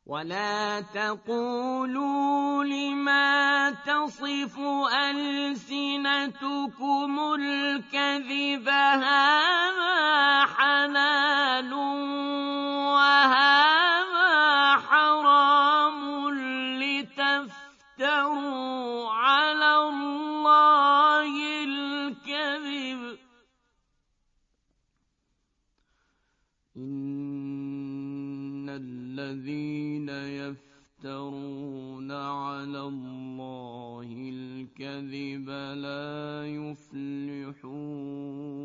ولا تقولوا لما تصف ألسنتكم الكذب هذا حلال وهذا حرام لتفتروا على الله الكذب إن الذين يفترون على الله الكذب لا يفلحون